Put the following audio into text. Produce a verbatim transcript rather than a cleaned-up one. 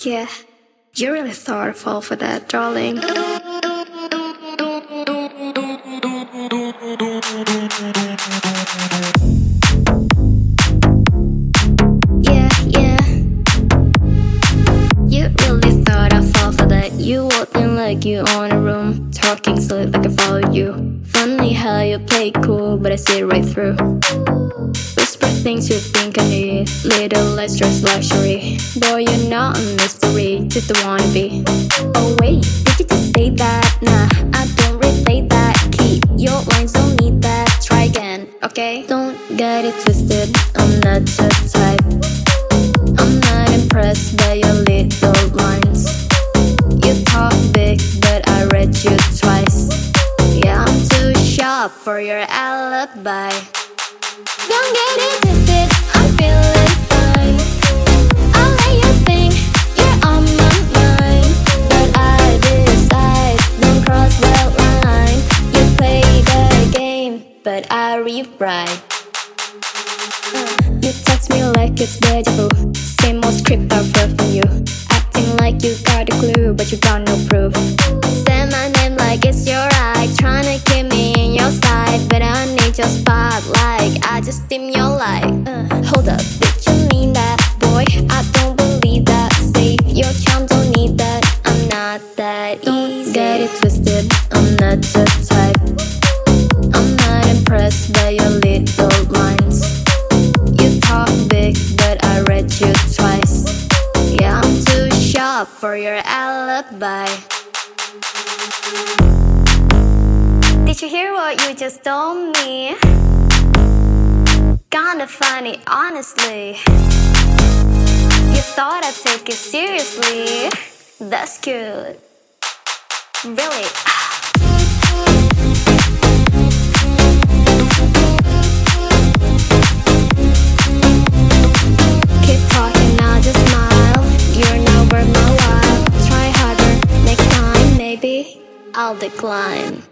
Yeah, you really thought I'd fall for that, darling. Yeah, yeah. You really thought I'd fall for that. You walked in like you on a room, talking so like I followed you. Funny how you play cool, but I see it right through. Whisper things you think I need, little extras luxury. Boy, you're not a mystery, just a wannabe. Oh wait, did you just say that? Nah, I don't replay that. Keep your lines, don't need that. Try again, okay? Don't get it twisted, I'm not your type. I'm not impressed by your little lines. You talk big, but I read you twice. Yeah, I'm too sharp for your alibi. Don't get it twisted, I'm feeling fine. I'll let you think you're on my mind, but I decide, don't cross that line. You play the game, but I rewrite. uh, You text me like it's deja vu, same old script I've read from you. Acting like you got a clue, but you got no proof. Say my name like it's your right, trying to keep me in your sight, but I need your spotlight, I just dim your light. uh, Hold up, did you mean that? Boy, I don't believe that. Save your charm, don't need that. I'm not that don't easy. Get it twisted, I'm not your type. I'm not impressed by your little lines. You talk big, but I read you twice. Yeah, I'm too sharp for your alibi. Did you hear what you just told me? Kinda funny, honestly. You thought I'd take it seriously. That's good. Really. Keep talking, I'll just smile. You're not worth my while. Try harder, next time maybe I'll decline.